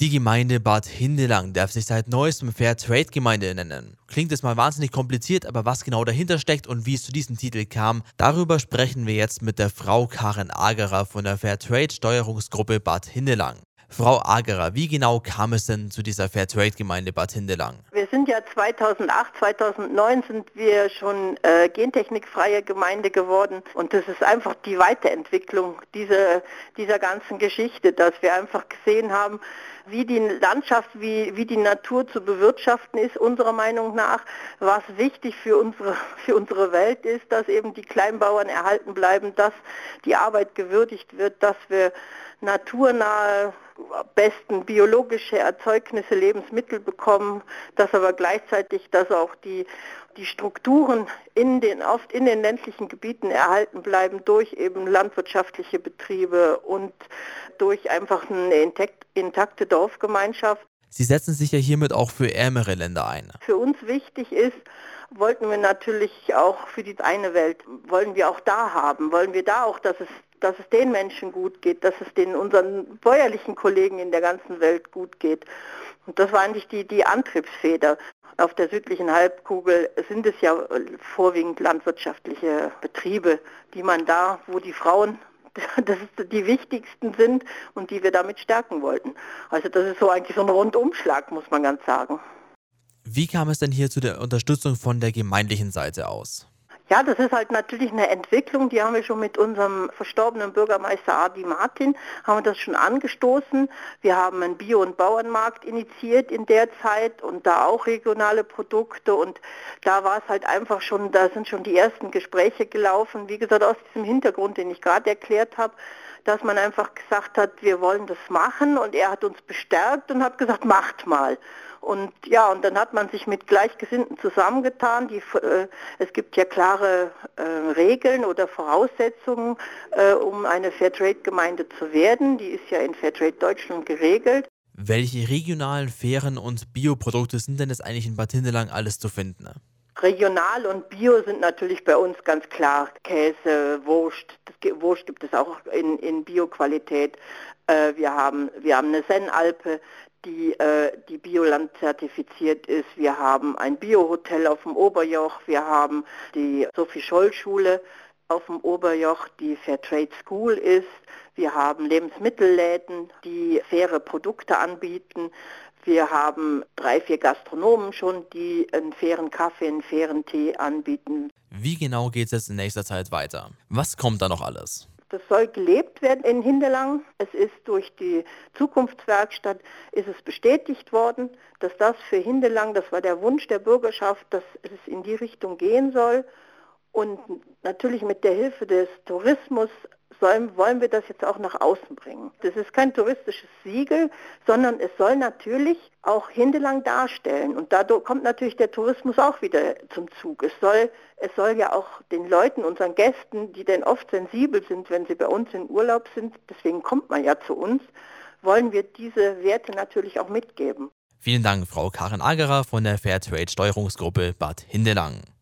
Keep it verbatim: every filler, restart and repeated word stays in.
Die Gemeinde Bad Hindelang darf sich seit neuestem Fairtrade-Gemeinde nennen. Klingt jetzt mal wahnsinnig kompliziert, aber was genau dahinter steckt und wie es zu diesem Titel kam, darüber sprechen wir jetzt mit der Frau Karin Agerer von der Fairtrade-Steuerungsgruppe Bad Hindelang. Frau Agerer, wie genau kam es denn zu dieser Fairtrade-Gemeinde Bad Hindelang? Wir sind ja zweitausendacht, zweitausendneun sind wir schon äh, gentechnikfreie Gemeinde geworden und das ist einfach die Weiterentwicklung dieser, dieser ganzen Geschichte, dass wir einfach gesehen haben, wie die Landschaft, wie, wie die Natur zu bewirtschaften ist, unserer Meinung nach, was wichtig für unsere, für unsere Welt ist, dass eben die Kleinbauern erhalten bleiben, dass die Arbeit gewürdigt wird, dass wir naturnahe, besten biologische Erzeugnisse, Lebensmittel bekommen, dass aber gleichzeitig, dass auch die, die Strukturen in den, oft in den ländlichen Gebieten erhalten bleiben durch eben landwirtschaftliche Betriebe und durch einfach eine intakt, intakte Dorfgemeinschaft. Sie setzen sich ja hiermit auch für ärmere Länder ein. Für uns wichtig ist, wollten wir natürlich auch für die eine Welt, wollen wir auch da haben, wollen wir da auch, dass es dass es den Menschen gut geht, dass es den unseren bäuerlichen Kollegen in der ganzen Welt gut geht. Und das war eigentlich die, die Antriebsfeder. Auf der südlichen Halbkugel sind es ja vorwiegend landwirtschaftliche Betriebe, die man da, wo die Frauen das ist die wichtigsten sind und die wir damit stärken wollten. Also das ist so eigentlich so ein Rundumschlag, muss man ganz sagen. Wie kam es denn hier zu der Unterstützung von der gemeindlichen Seite aus? Ja, das ist halt natürlich eine Entwicklung, die haben wir schon mit unserem verstorbenen Bürgermeister Adi Martin, haben wir das schon angestoßen. Wir haben einen Bio- und Bauernmarkt initiiert in der Zeit und da auch regionale Produkte und da war es halt einfach schon, da sind schon die ersten Gespräche gelaufen, wie gesagt, aus diesem Hintergrund, den ich gerade erklärt habe, dass man einfach gesagt hat, wir wollen das machen und er hat uns bestärkt und hat gesagt, macht mal. Und ja, und dann hat man sich mit Gleichgesinnten zusammengetan. Die, äh, es gibt ja klare äh, Regeln oder Voraussetzungen, äh, um eine Fairtrade-Gemeinde zu werden. Die ist ja in Fairtrade Deutschland geregelt. Welche regionalen, fairen und Bioprodukte sind denn jetzt eigentlich in Bad Hindelang alles zu finden? Regional und Bio sind natürlich bei uns ganz klar Käse, Wurst. Das, Wurst gibt es auch in, in Bio-Qualität. Äh, wir haben, wir haben eine Sennalpe, die, äh, die Bioland zertifiziert ist. Wir haben ein Bio-Hotel auf dem Oberjoch. Wir haben die Sophie-Scholl-Schule auf dem Oberjoch, die Fairtrade School ist. Wir haben Lebensmittelläden, die faire Produkte anbieten. Wir haben drei, vier Gastronomen schon, die einen fairen Kaffee, einen fairen Tee anbieten. Wie genau geht es jetzt in nächster Zeit weiter? Was kommt da noch alles? Das soll gelebt werden in Hindelang. Es ist durch die Zukunftswerkstatt ist es bestätigt worden, dass das für Hindelang, das war der Wunsch der Bürgerschaft, dass es in die Richtung gehen soll. Und natürlich mit der Hilfe des Tourismus sollen, wollen wir das jetzt auch nach außen bringen. Das ist kein touristisches Siegel, sondern es soll natürlich auch Hindelang darstellen. Und dadurch kommt natürlich der Tourismus auch wieder zum Zug. Es soll, es soll ja auch den Leuten, unseren Gästen, die denn oft sensibel sind, wenn sie bei uns in Urlaub sind, deswegen kommt man ja zu uns, wollen wir diese Werte natürlich auch mitgeben. Vielen Dank, Frau Karin Agerer von der Fairtrade Steuerungsgruppe Bad Hindelang.